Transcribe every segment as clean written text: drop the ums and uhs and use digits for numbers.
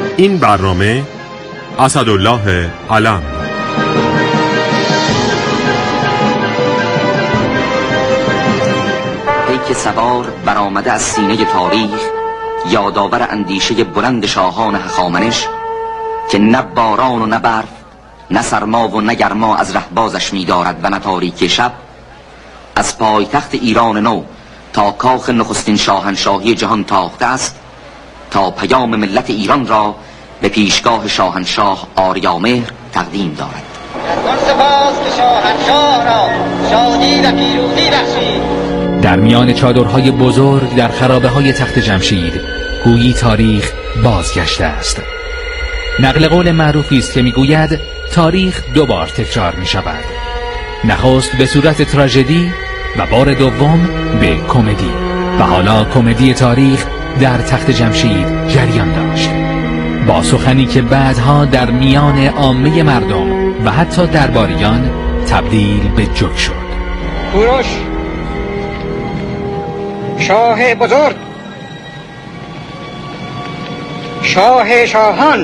این برنامه اسدالله علم. پیک سوار برآمده از سینه تاریخ، یادآور اندیشه بلند شاهان هخامنش که نه باران و نه برف، نه سرما و نه گرما از رهبازش می‌دارد و نه تاریکی شب، از پایتخت ایران نو تا کاخ نخستین شاهنشاهی جهان تاخته است تا پیام ملت ایران را به پیشگاه شاهنشاه آریامهر تقدیم دارد. سپاس که شاهنشاه را شادی و پیروزی بخشید. در میان چادرهای بزرگ در خرابه‌های تخت جمشید گویی تاریخ بازگشته است. نقل قول معروفی است که میگوید تاریخ دو بار تکرار می شود، نخست به صورت تراژدی و بار دوم به کمدی، و حالا کمدی تاریخ در تخت جمشید جریان داشت، با سخنی که بعدها در میان عامه مردم و حتی درباریان تبدیل به جوک شد. کوروش شاه بزرگ، شاه شاهان،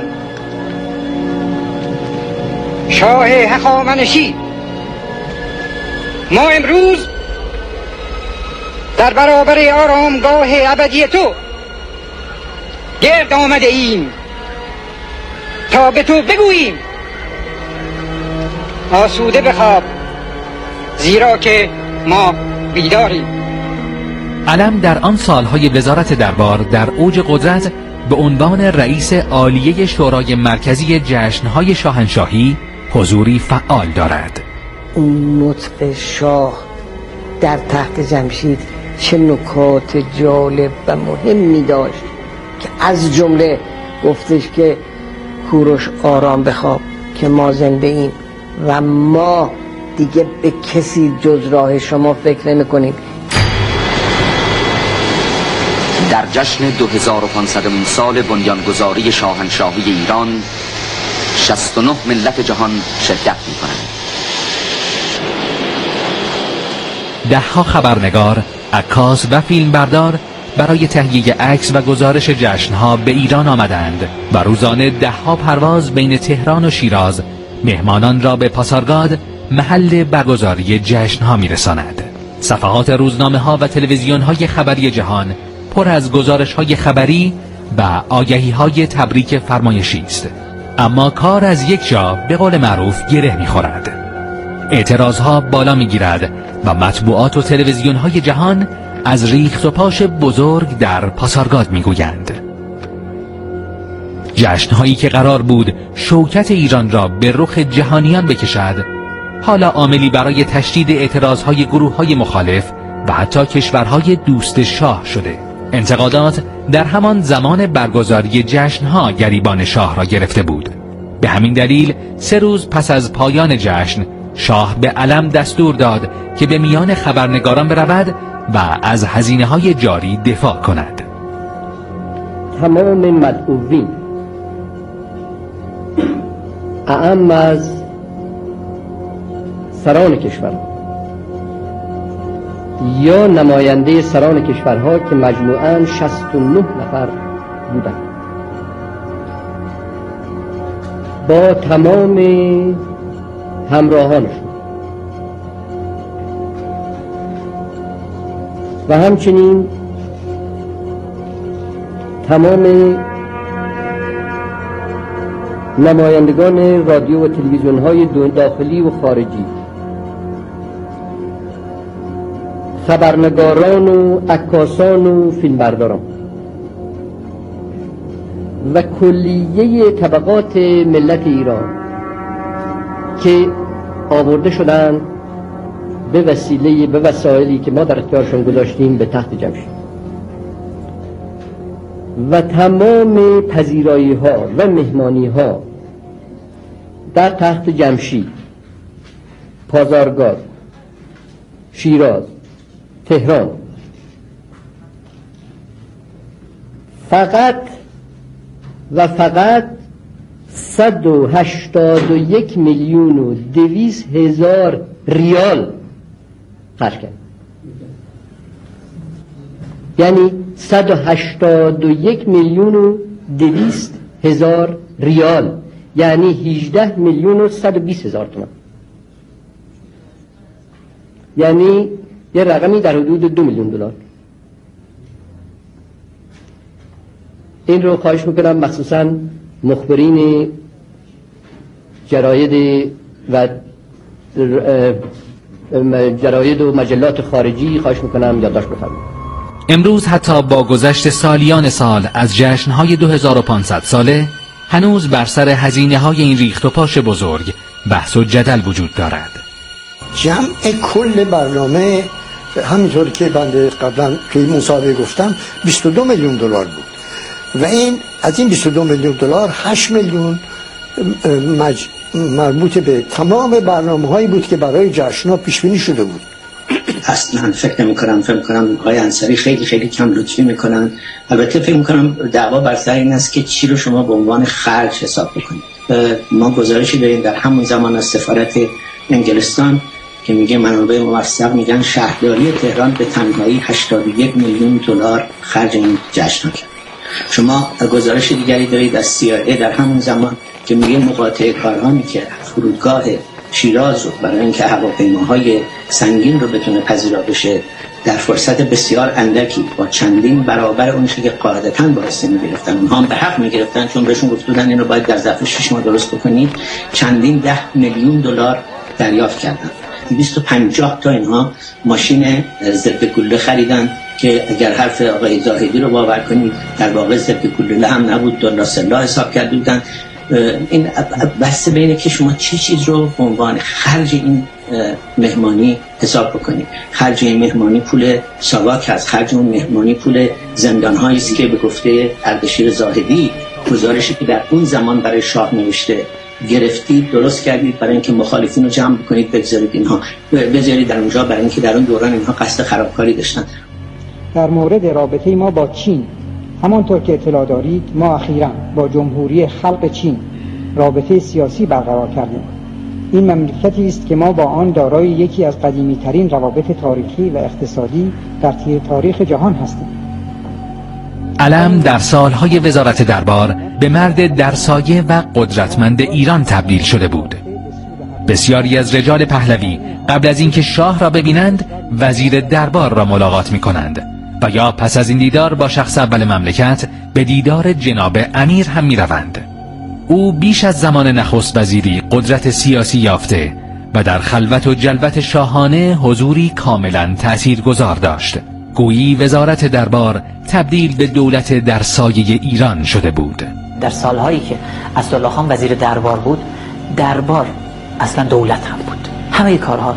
شاه هخامنشی، ما امروز در برابر آرامگاه ابدی تو گرد آمده ایم تا به تو بگوییم آسوده بخواب، زیرا که ما بیداریم. علم در آن سالهای وزارت دربار در اوج قدرت به عنوان رئیس عالیه شورای مرکزی جشنهای شاهنشاهی حضوری فعال دارد. اون نطق شاه در تخت جمشید چه نکات جالب و مهمی داشت که از جمله گفتش که کوروش آرام بخواب که ما زنده ایم و ما دیگه به کسی جز راه شما فکر نمی کنیم. در جشن 2500 سال بنیانگذاری شاهنشاهی ایران 69 ملت جهان شرکت می‌کنند. ده‌ها خبرنگار، عکاس و فیلمبردار برای تهیه عکس و گزارش جشنها به ایران آمدند و روزانه ده‌ها پرواز بین تهران و شیراز مهمانان را به پاسارگاد، محل برگزاری جشنها می‌رساند. صفحات روزنامه‌ها و تلویزیون‌های خبری جهان پر از گزارش‌های خبری و آگهی‌های تبریک فرمایشی است. اما کار از یک جا به قول معروف گره می‌خورد. اعتراضها بالا می‌گیرد و مطبوعات و تلویزیون‌های جهان از ریخت و پاش بزرگ در پاسارگاد می‌گویند. جشن‌هایی که قرار بود شوکت ایران را به رخ جهانیان بکشد، حالا عاملی برای تشدید اعتراضهای گروه‌های مخالف و حتی کشورهای دوست شاه شده. انتقادات در همان زمان برگزاری جشنها گریبان شاه را گرفته بود. به همین دلیل 3 روز پس از پایان جشن شاه به علم دستور داد که به میان خبرنگاران برود و از هزینه‌های جاری دفاع کند. تمام مدعوین اعم از سران کشورها یا نماینده سران کشورها که مجموعاً 69 نفر بودند، با تمام همراهانشون و همچنین تمام نمایندگان رادیو و تلویزیون‌های داخلی و خارجی، خبرنگاران و عکاسان و فیلمبرداران و کلیه طبقات ملت ایران که آورده شدند به وسایلی که ما در اختیارشون گذاشتیم به تخت جمشید، و تمام پذیرایی ها و مهمانی ها در تخت جمشید، پازارگاد، شیراز، تهران، فقط 181,200,000 ریال خرج کرد. یعنی 181,200,000 هزار ریال، یعنی 18,120,000 تومان، یعنی یه رقمی در حدود 2 میلیون دلار. این رو خواهش میکنم مخصوصا مخبرین جراید و مجلات خارجی خواهش میکنم یادداشت بفرمایید. امروز حتی با گذشت سالیان سال از جشنهای 2500 ساله هنوز بر سر هزینه‌های این ریخت و پاش بزرگ بحث و جدل وجود دارد. جمع کل برنامه همینطور که بنده قبلا توی مصاحبه گفتم 22 میلیون دلار بود و این از این 22 میلیون دلار 8 میلیون مربوط به تمام برنامه‌هایی بود که برای جشن‌ها پیش بینی شده بود. اصلا فکر نمی‌کنم آقای انصاری خیلی کم لطفی میکنن. البته فکر می‌کنم دعوا بر سر این است که چی رو شما به عنوان خرج حساب بکنید. ما گزارشی داریم در همون زمان از سفارت انگلستان که میگه منابع موثق میگن شهرداری تهران به تنهایی 81 میلیون دلار خرج این جشن کرد. شما گزارش دیگری دارید از CIA در همون زمان که میگه مقاطعه کارهانی که فرودگاه شیراز رو برای اینکه هواپیماهای سنگین رو بتونه پذیرا بشه در فرصت بسیار اندکی با چندین برابر اون چیزی که قاعدتاً باعث می‌گرفتن، اونها هم به حق می‌گرفتن چون بهشون گفته بودن این رو باید در ظرف 6 ماه درست بکنید، چندین 10 میلیون دلار دریافت کردن. 250 تا اینها ماشین ضد گلوله خریدن که اگر حرف آقای زاهدی رو باور کنید در واقع ضد گلوله هم نبود، دلار سلا حساب کرده بودن. این بحث بینه که شما چه چیز رو به عنوان خرج این مهمانی حساب بکنید. خرج این مهمانی پول ساواک هست، خرج اون مهمانی پول زندان‌هایی است که به گفته اردشیر زاهدی گزارشی که در اون زمان برای شاه نوشته گرفتید درست کردید برای اینکه مخالفین رو جمع بکنید بذارید در اونجا، برای اینکه در اون دوران اینها قصد خرابکاری داشتن. در مورد رابطه ما با چین، همانطور که اطلاع دارید ما اخیراً با جمهوری خلق چین رابطه سیاسی برقرار کردیم. این مملکتی است که ما با آن دارای یکی از قدیمی‌ترین روابط تاریخی و اقتصادی در تاریخ جهان هستیم. علم در سالهای وزارت دربار به مرد درسایه و قدرتمند ایران تبدیل شده بود. بسیاری از رجال پهلوی قبل از اینکه شاه را ببینند وزیر دربار را ملاقات می کنند و یا پس از این دیدار با شخص اول مملکت به دیدار جناب امیر هم می روند. او بیش از زمان نخست وزیری قدرت سیاسی یافته و در خلوت و جلوت شاهانه حضوری کاملا تأثیرگذار داشت. گویی وزارت دربار تبدیل به دولت در سایه ایران شده بود. در سالهایی که اسدالله خان وزیر دربار بود، دربار اصلا دولت هم بود. همه کارها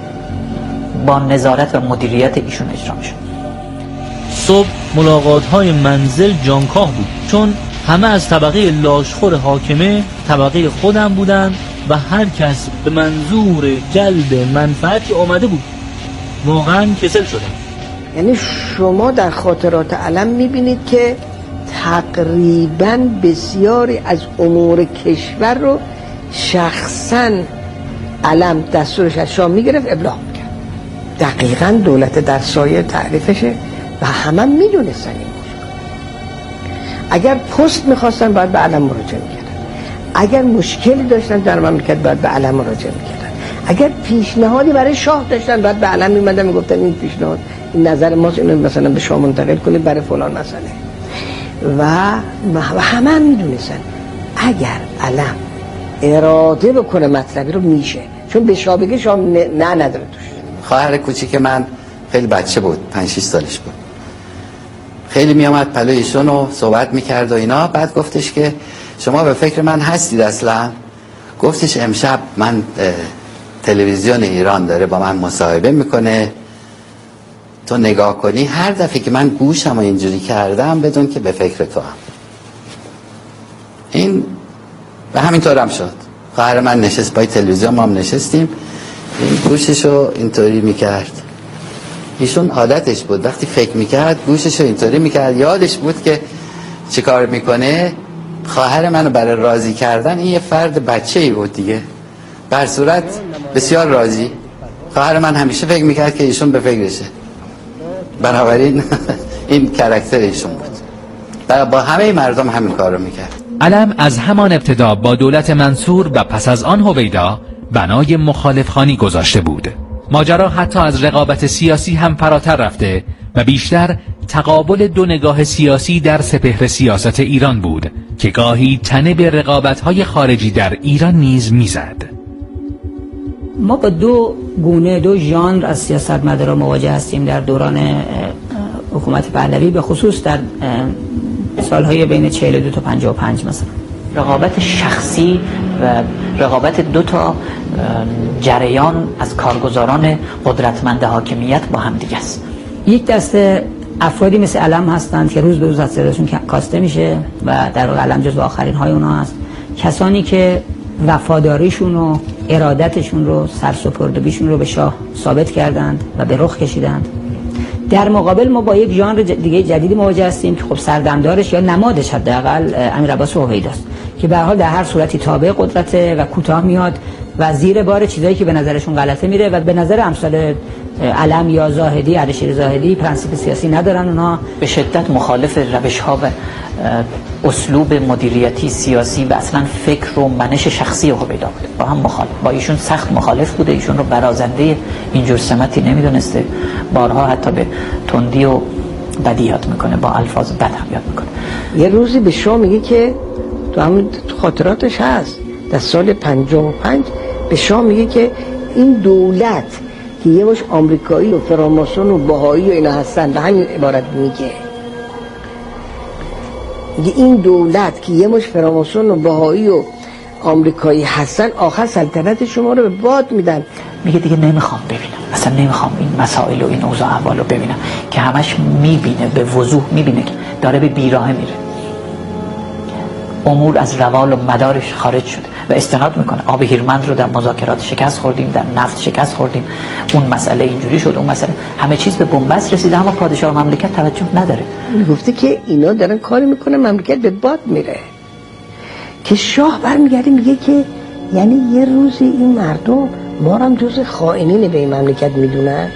با نظارت و مدیریت ایشون اجرا میشد. صبح ملاقات‌های منزل جانکاه بود، چون همه از طبقه لاشخور حاکمه طبقه خودم بودند و هر کس به منظور جلب منفعتی آمده بود. واقعا کسل شدم. یعنی شما در خاطرات علم میبینید که تقریبا بسیاری از امور کشور رو شخصا علم دستورش از شاه میگرفت ابلاغ میکرد. دقیقا دولت در سایه تعریفشه و همه میدونستن این موضوع. اگر پست میخواستن باید به علم مراجعه میکردن، اگر مشکلی داشتن در مملکت باید به علم مراجعه میکردن، اگر پیشنهادی برای شاه داشتن باید به علم میمدن میگفتن این پیشنهاد این نظر ماست، اینو مثلا به شاه منتقل کنید برای فلان مسئله. و همه میدونستن اگر علم اراده بکنه مطلبی رو میشه، چون به شاه بگه شاه نه نداره توش. خواهر کوچیک من خیلی بچه بود، 5-6 سالش بود، خیلی میامد پلوی ایشون و صحبت میکرد و اینا. بعد گفتش که شما به فکر من هستید اصلا؟ گفتش امشب من تلویزیون ایران داره با من مصاحبه میکنه، تو نگاه کنی. هر دفعه که من گوشم و اینجوری کردم بدون که به فکر تو هم. این و همینطور هم شد. خواهر من نشست پای تلویزیون، ما هم نشستیم، این گوششو اینطوری میکرد. ایشون عادتش بود وقتی فکر میکرد گوششو اینطوری میکرد. یادش بود که چی کار میکنه. خواهر منو برای راضی کردن، این یه فرد بچه‌ای بود دیگه، بر صورت بسیار راضی. خواهر من همیشه فکر میکرد که ایشون به فکرشه، بنابراین این کاراکتر ایشون بود و با همه مردم همین کار رو میکرد. علم از همان ابتدا با دولت منصور و پس از آن هویدا بنای مخالفخوانی گذاشته بود. ماجرا حتی از رقابت سیاسی هم فراتر رفته و بیشتر تقابل دو نگاه سیاسی در سپهر سیاست ایران بود که گاهی تنه به رقابت‌های خارجی در ایران نیز میزد. ما با دو گونه، دو ژانر از سیاستمدارا مواجه هستیم در دوران حکومت پهلوی، به خصوص در سالهای بین 42 تا 55 مثلا. رقابت شخصی و رقابت دو تا جریان از کارگزاران قدرتمند حاکمیت با هم دیگه است. یک دسته افرادی مثل علم هستند که روز به روز از صداشون کاسته میشه و در واقع علم جزو آخرین های اونها هست. کسانی که وفاداریشون و ارادتشون رو، سرسپردگیشون رو به شاه ثابت کردند و به رخ کشیدند. در مقابل ما با یک ژانر دیگه جدیدی مواجه هستیم که خب سردمدارش یا نمادش حداقل امیر عباس هویداست که به هر حال در هر صورتی تابع قدرته و کوتاه میاد و زیر بار چیزایی که به نظرشون غلطه میره و به نظر امثال علم یا زاهدی، اردشیر زاهدی پرنسیپ سیاسی ندارن. اونها به شدت مخالف روش‌ها و اسلوب مدیریتی سیاسی و اصلا فکر و منش شخصی هویدا بوده. با هم مخالف، با ایشون سخت مخالف بوده. ایشون رو برازنده اینجور سمتی نمیدونسته. بارها حتی به تندی و بدی یاد میکنه، با الفاظ بد هم یاد میکنه. یه روزی به شاه میگه که تو همون خاطراتش هست، در سال 55 به شاه میگه که این دولت که یه مش آمریکایی و فراماسون و بهایی و اینا هستن، به همین عبارت میگه این دولت که یه مش فراماسون و بهایی و آمریکایی هستن آخر سلطنت شما رو به باد میدن. میگه دیگه نمیخوام ببینم، اصلا نمیخوام این مسائل و این اوضاع احوال رو ببینم که همش میبینه، به وضوح میبینه که داره به بیراهه میره، امور از روال و مدارش خارج شده و استناد میکنه. آب هیرمند رو در مذاکرات شکست خوردیم، در نفت شکست خوردیم، اون مسئله اینجوری شد، اون مسئله، همه چیز به بنبست رسیده، اما پادشاه مملکت توجه نداره. گفته که اینا دارن کاری میکنه مملکت به باد میره، که شاه برمیگرده میگه که یعنی یه روزی این مردم ما هم جز خائنین به این مملکت میدونن.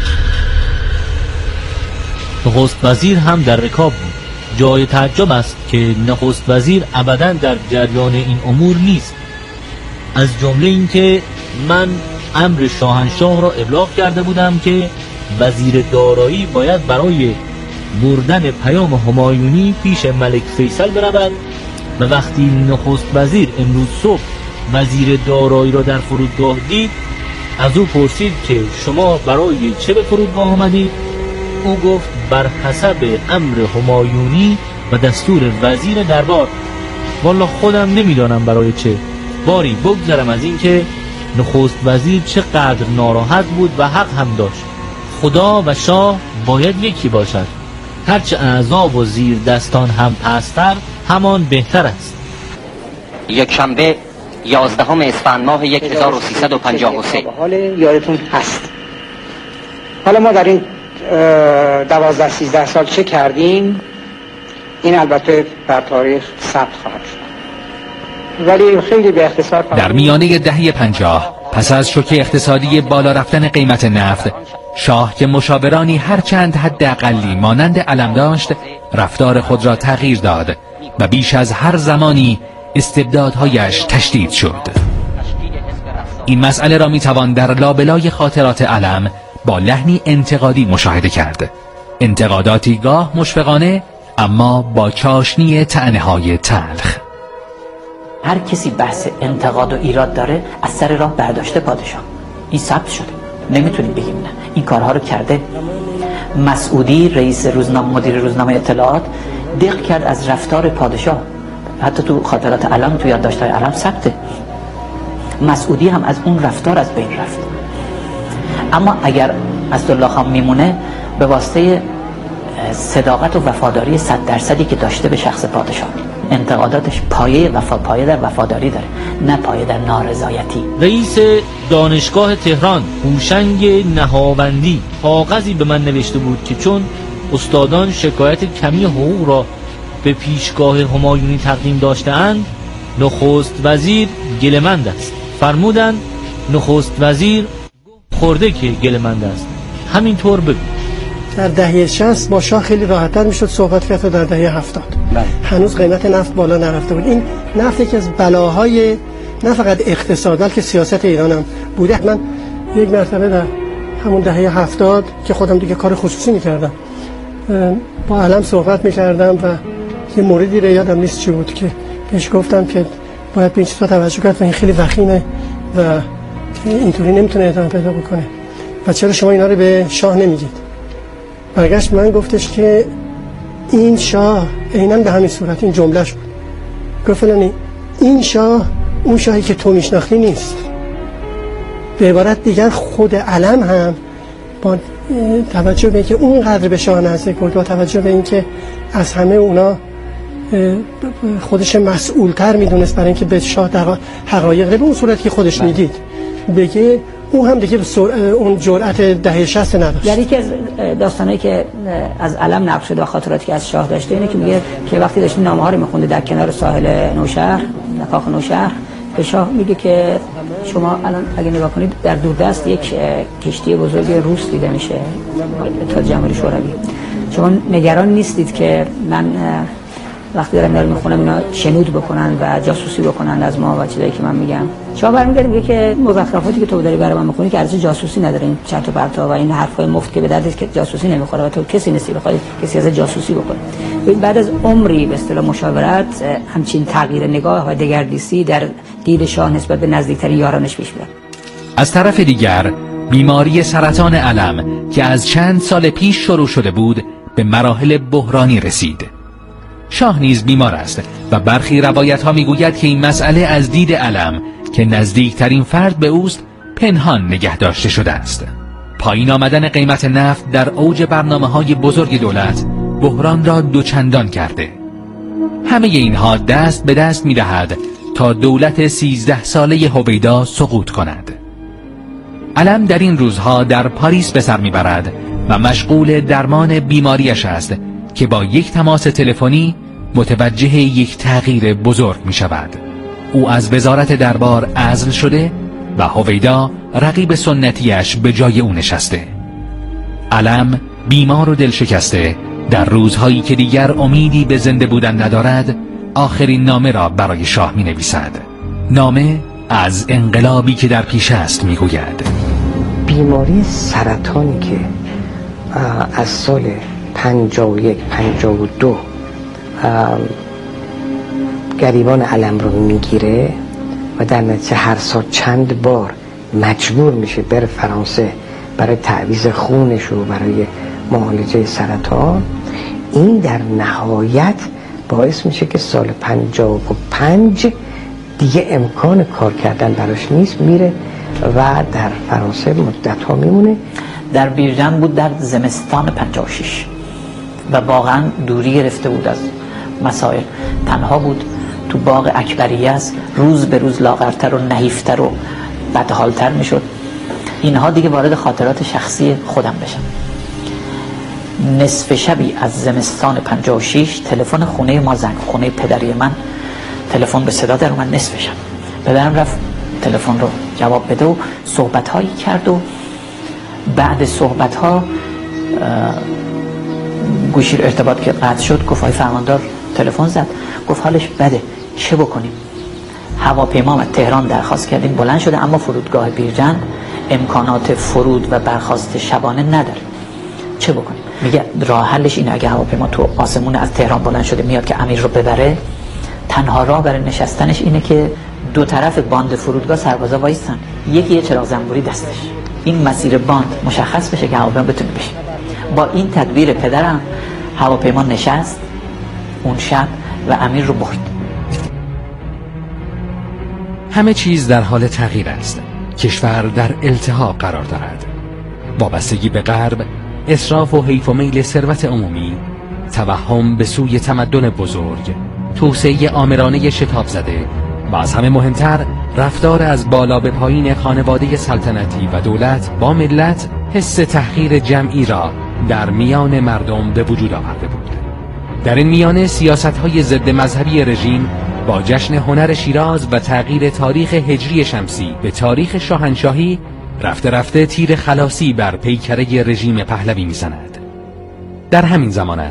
نخست وزیر هم در رکاب بود. جای تعجب است که نخست وزیر ابداً در جریان این امور نیست، از جمله اینکه من امر شاهنشاه را ابلاغ کرده بودم که وزیر دارایی باید برای بردن پیام همایونی پیش ملک فیصل برود و وقتی نخست وزیر امروز صبح وزیر دارایی را در فرودگاه دید، از او پرسید که شما برای چه به فرودگاه آمدید؟ او گفت بر حسب امر همایونی و دستور وزیر دربار. والا خودم نمیدانم برای چه. باری بگذرم از این که نخست وزیر چقدر ناراحت بود و حق هم داشت. خدا و شاه باید یکی باشد، هرچه اعضا و زیر دستان هم پستر همان بهتر است. یک شنبه 11 اسفند ماه 1353. حال یادتون هست. حالا ما در این 12-13 سال چه کردیم؟ این البته در تاریخ ثبت خواهد شد، ولی خیلی به اختصار در میانه دهه 50 پس از شوک اقتصادی بالا رفتن قیمت نفت، شاه که مشاورانی هرچند حد اقلی مانند علم داشت، رفتار خود را تغییر داد و بیش از هر زمانی استبدادهایش تشدید شد. این مسئله را میتوان در لابلای خاطرات علم با لحنی انتقادی مشاهده کرد، انتقاداتی گاه مشفقانه اما با چاشنی طعنه‌های تلخ. هر کسی بحث انتقاد و ایراد داره از سر راه برداشته پادشاه، این ثبت شده، نمیتونیم بگیم نه، این کارها رو کرده. مسعودی رئیس روزنامه، مدیر روزنامه اطلاعات، دق کرد از رفتار پادشاه، حتی تو خاطرات علم، تو یادداشت‌های علم ثبته. مسعودی هم از اون رفتار از بین رفت. اما اگر اسدالله خان میمونه به واسطه صداقت و وفاداری 100% که داشته به شخص پادشاه. انتقاداتش پایه در وفاداری داره، نه پایه در نارضایتی. رئیس دانشگاه تهران هوشنگ نهاوندی کاغذی به من نوشته بود که چون استادان شکایت کمی حقوق را به پیشگاه همایونی تقدیم داشته‌اند، نخست وزیر گله‌مند است. فرمودند نخست وزیر خورده که گله‌مند است، همینطور بگو. در دهه 60 با شاه خیلی راحت‌تر میشد صحبت کرد تا در دهه 70. هنوز قیمت نفت بالا نرفته بود. این نفت یکی از بلاهای نه فقط اقتصاد بلکه سیاست ایران هم بوده. من یک مرتبه در همون دهه 70 که خودم دیگه کار خصوصی میکردم با علم صحبت میکردم و یه موردی رو یادم نیست چی بود که بهش گفتم که باید به این چیزا توجه کرد و این خیلی وخیمه و اینطوری نمیتونه ادامه پیدا بکنه و چرا شما اینا رو به شاه نمیگید. برگشت من گفتش که این شاه عیناً به همین صورت، این جملهش بود، گفت فلانی این شاه اون شاهی که تو میشناختی نیست. به عبارت دیگر خود علم هم با توجه به اینکه اونقدر به شاه نزدیک بود، با توجه به اینکه از همه اونا خودش مسئولتر میدونست برای اینکه به شاه حقایق به اون صورتی که خودش میدید بگه، اون هم دیگه اون جرأت دهه 60 نداشت. یعنی که از داستانایی که از علم نقل شده و خاطراتی که از شاه داشته اینه که میگه که وقتی داشت نامه‌ها رو میخونده در کنار ساحل نوشهر، کاخ نوشهر، به شاه میگه که شما الان اگه نگاه کنید در دوردست یک کشتی بزرگ روس دیده میشه، اتحاد جماهیر شوروی. شما نگران نیستید که من وقتی دارم اینا رو میخونم اینا شنود بکنن و جاسوسی بکنن از ما و چیزایی که من میگم؟ شما برمیگردید میگه که مزخرفاتی که تو داری برای من میخونی که ارزش جاسوسی نداره، این چرت و پرتا و این حرفای مفت که به درد که جاسوسی نمیخوره و تو کسی نیستی بخوای کسی از جاسوسی بکنه. بعد از عمری به اصطلاح مشاورت همچین تغییر نگاه و دگردیسی در دید شاه نسبت به نزدیکترین یارانش پیش میاد. از طرف دیگر بیماری سرطان علم که از چند سال پیش شروع شده بود به مراحل بحرانی رسید. شاه نیز بیمار است و برخی روایت ها میگوید که این مسئله از دید علم که نزدیکترین فرد به اوست پنهان نگه داشته شده است. پایین آمدن قیمت نفت در اوج برنامه‌های بزرگ دولت بحران را دوچندان کرده. همه اینها دست به دست می‌دهد تا دولت 13 ساله هویدا سقوط کند. علم در این روزها در پاریس به سر میبرد و مشغول درمان بیماریش است که با یک تماس تلفنی متوجه یک تغییر بزرگ می شود. او از وزارت دربار عزل شده و هویدا رقیب سنتیش به جای او نشسته. علم بیمار و دل شکسته در روزهایی که دیگر امیدی به زنده بودن ندارد آخرین نامه را برای شاه می نویسد. نامه از انقلابی که در پیش است می گوید. بیماری سرطانی که از سال 51 52 گریبان علم رو میگیره و در نتیجه هر سال چند بار مجبور میشه بره فرانسه برای تعویض خونش و برای معالجه سرطان، این در نهایت باعث میشه که سال 55 دیگه امکان کار کردن براش نیست، میره و در فرانسه مدت ها میمونه. در بیرجند بود در زمستان 56 و واقعا دوری گرفته بود از مسائل، تنها بود تو باغ اکبریه است، روز به روز لاغرتر و نحیفتر و بدحالتر میشد. اینها دیگه وارد خاطرات شخصی خودم بشم. نصف شبی از زمستان 56 تلفن خونه ما زنگ، خونه پدری من، تلفن به صدا در اومد. نصف شب پدرم رفت تلفن رو جواب بده و صحبت هایی کرد و بعد صحبت ها گوشی ارتباط که قطع شد گفت آقای فرماندار تلفن زد، گفت حالش بده چه بکنیم؟ هواپیما از تهران درخواست کردیم بلند شده اما فرودگاه بیرجند امکانات فرود و برخاست شبانه نداره، چه بکنیم؟ میگه راه حلش اینه اگه هواپیما تو آسمون از تهران بلند شده میاد که امیر رو ببره، تنها راه برای نشستنش اینه که دو طرف باند فرودگاه سربازا وایسن، یکی یه چراغ زنبوری دستش، این مسیر باند مشخص بشه که هواپیما بتونه بشه. با این تدبیر پدرم هواپیما نشست اون شب و امیر رو برد. همه چیز در حال تغییر است. کشور در التهاب قرار دارد. وابستگی به غرب، اسراف و حیف و میل ثروت عمومی، توهم به سوی تمدن بزرگ، توسعه آمرانه شتاب زده و از همه مهمتر رفتار از بالا به پایین خانواده سلطنتی و دولت با ملت حس تحقیر جمعی را در میان مردم به وجود آورده بود. در این میانه سیاست‌های ضد مذهبی رژیم با جشن هنر شیراز و تغییر تاریخ هجری شمسی به تاریخ شاهنشاهی رفته رفته تیر خلاصی بر پیکره رژیم پهلوی می‌زند. در همین زمان است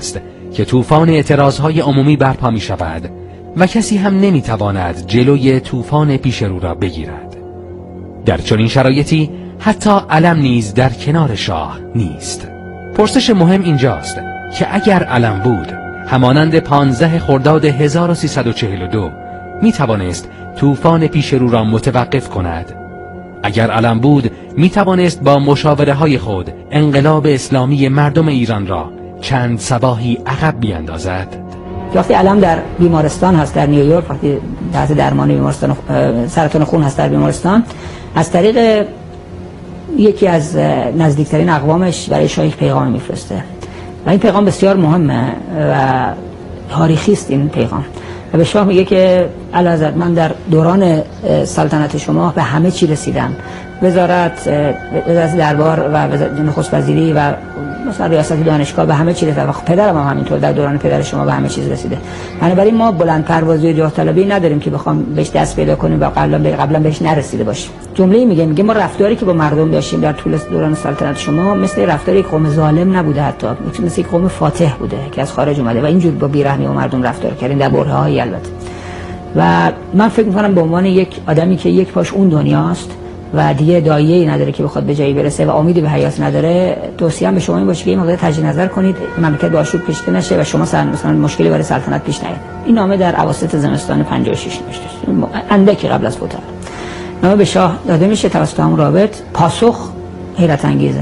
که طوفان اعتراضهای عمومی برپا می شود و کسی هم نمی تواند جلوی طوفان پیش رو را بگیرد. در چنین شرایطی حتی علم نیز در کنار شاه نیست. پرسش مهم اینجاست که اگر علم بود همانند 15 خرداد 1342 می توانست طوفان پیش رو را متوقف کند؟ اگر علم بود می توانست با مشاوره های خود انقلاب اسلامی مردم ایران را چند صباحی عقب بیاندازد؟ وقتی علم در بیمارستان هست در نیویورک، وقتی تحت درمان بیمارستان سرطان خون هست در بیمارستان، از طریق یکی از نزدیکترین اقوامش برای شاه یک پیغام میفرسته و این پیغام بسیار مهمه و تاریخی است. این پیغام و به شاه میگه که اعلیحضرت من در دوران سلطنت شما به همه چی رسیدم، وزارت دربار و نخست وزیری و مثلا ریاست دانشگاه به همه چی رسیدم و پدرم هم همینطور در دوران پدر شما به همه چیز رسیده. بنابراین ما بلند پروازی و جاه طلبی نداریم که بخوام بهش دست پیدا کنیم و قبلا بهش نرسیده باشیم. جمله‌ای میگه ما رفتاری که با مردم داشتیم در طول دوران سلطنت شما مثل رفتاری قوم ظالم نبوده، حتی مثل یک قوم فاتح بوده که از خارج اومده و اینجور با بیرحمی با مردم رفتار کردیم در برهه‌های البته. و من فکر می‌کنم به عنوان یک آدمی که یک پاش اون دنیاست و دیگه دایه‌ای نداره که بخواد به جایی برسه و امیدی به حیات نداره، توصیه‌ام به شما این باشه که این مقدار تجدید نظر کنید، مملکت با آشوب کشیده نشه و شما مثلا مشکلی برای سلطنت پیش نیاد. این نامه در اواسط زمستان 56 نوشته شد، اندکی قبل از فوت. نامه به شاه داده میشه توسط همون رابط. پاسخ حیرت انگیزه،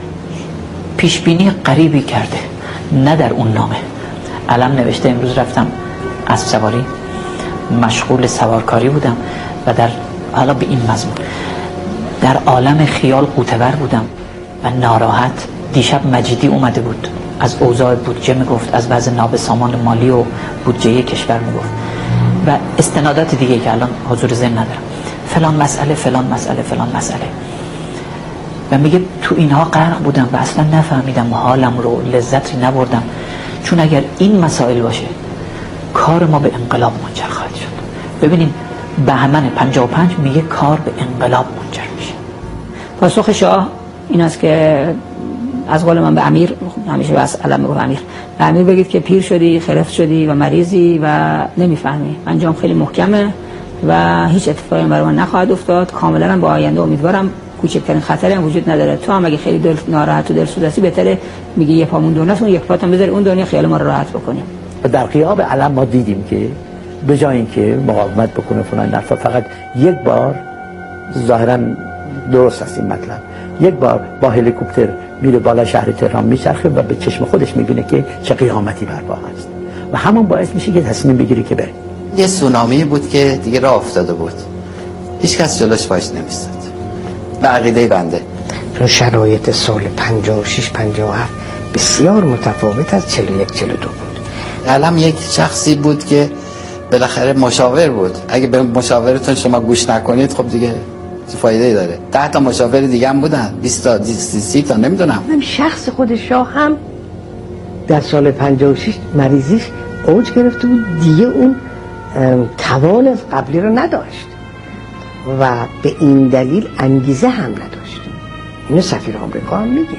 پیش بینی غریبی کرده. نه در اون نامه علم نوشته امروز رفتم اسب سواری، مشغول سوارکاری بودم و در حالا به این مضمون در عالم خیال قوتور بودم و ناراحت. دیشب مجیدی اومده بود، از اوضاع بودجه میگفت، از وضع نابسامان مالی و بودجه کشور میگفت و استنادات دیگه که الان حضور ذهن ندارم، فلان مسئله فلان مسئله فلان مسئله، و میگه تو اینها غرق بودم و اصلا نفهمیدم حالم رو، لذتی نبردم، چون اگر این مسائل باشه کار ما به انقلاب منجر خواهد شد. ببینیم بهمن 55 میگه کار به انقلاب منجر میشه. پاسخ شاه این است که از قول من به امیر، همیشه بس علم میگه امیر، به امیر بگید که پیر شدی، خرف شدی و مریضی و نمیفهمی، انجام خیلی محکمه و هیچ اتفاقی برای من نخواهد افتاد، کاملا با آینده امیدوارم، کوچکترین خطری هم وجود نداره. تو هم اگه خیلی دل ناراحت و دلسوز هستی بهتره میگی یه پامون دنیاست، اون یک پاتم بذاری اون دنیا، خیال ما رو راحت بکنیم. در غیاب علم ما دیدیم که به جای اینکه مقاومت بکنه فلان نرفا، فقط یک بار، ظاهرا درست است این مطلب، یک بار با هلیکوپتر میره بالا شهر تهران میچرخه و به چشم خودش میبینه که چه قیامتی برپا است و همون باعث میشه که تصمیم بگیره که بره. یه سونامی بود که دیگه راه افتاده بود، هیچ کس جلوش وایس نمیستاد. به عقیده بنده چون شرایط سال 56 57 بسیار متفاوت از 41 42 بود. علم یک شخصی بود که بالاخره مشاور بود، اگه به مشاورتون شما گوش نکنید خب دیگه فایده‌ای داره. 10 تا مشاور دیگه هم بودن، 20 تا 30 تا نمیدونم. هم شخص خود شاه هم در سال 56 مریضیش اوج گرفته بود، دیگه اون توان از قبلی رو نداشت و به این دلیل انگیزه هم نداشت. اینو سفیر آمریکا هم میگه.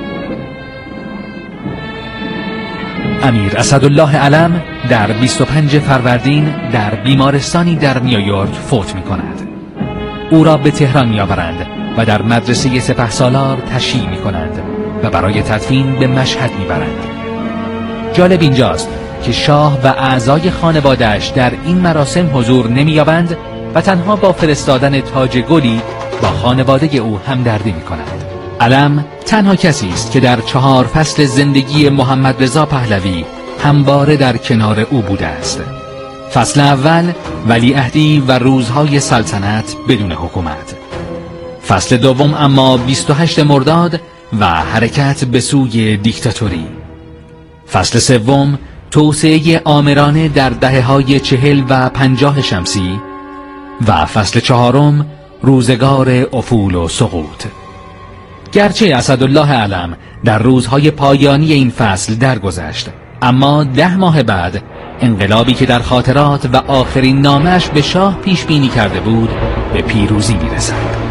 امیر اسدالله علم در 25 فروردین در بیمارستانی در نیویورک فوت می کند. او را به تهران می آورند و در مدرسه سپهسالار تشییع می کنند و برای تدفین به مشهد می برند. جالب اینجاست که شاه و اعضای خانواده‌اش در این مراسم حضور نمی یابند و تنها با فرستادن تاج گلی با خانواده او همدردی می کنند. علم تنها کسی است که در 4 فصل زندگی محمد رضا پهلوی همواره در کنار او بوده است. فصل اول ولیعهدی و روزهای سلطنت بدون حکومت. فصل دوم اما 28 مرداد و حرکت به سوی دیکتاتوری. فصل سوم توسعه آمرانه در دهه‌های 40 و 50 شمسی و فصل چهارم روزگار افول و سقوط. گرچه اسدالله علم در روزهای پایانی این فصل درگذشت، اما 10 ماه بعد انقلابی که در خاطرات و آخرین نامش به شاه پیش بینی کرده بود به پیروزی میرسد.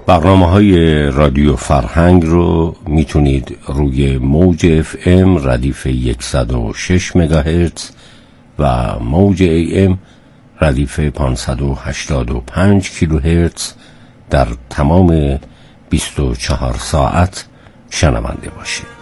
برنامه‌های رادیو فرهنگ رو میتونید روی موج FM ردیف 106 مگاهرتز و موج AM ردیف 585 کیلوهرتز در تمام 24 ساعت شنونده باشید.